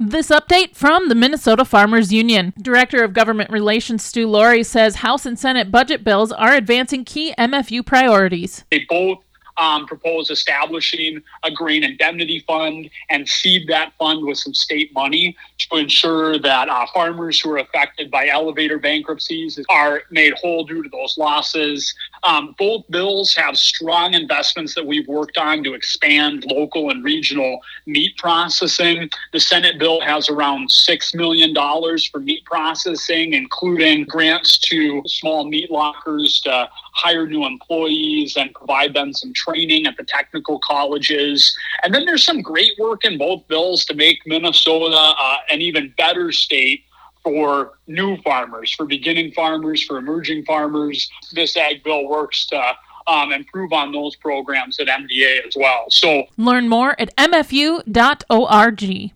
This update from the Minnesota Farmers Union. Director of Government Relations Stu Laurie says House and Senate budget bills are advancing key MFU priorities. They both propose establishing a grain indemnity fund and seed that fund with some state money to ensure that farmers who are affected by elevator bankruptcies are made whole due to those losses. Both bills have strong investments that we've worked on to expand local and regional meat processing. The Senate bill has around $6 million for meat processing, including grants to small meat lockers to hire new employees and provide them some training at the technical colleges. And then there's some great work in both bills to make Minnesota an even better state for new farmers, for beginning farmers, for emerging farmers. This ag bill works to improve on those programs at MDA as well. So learn more at mfu.org.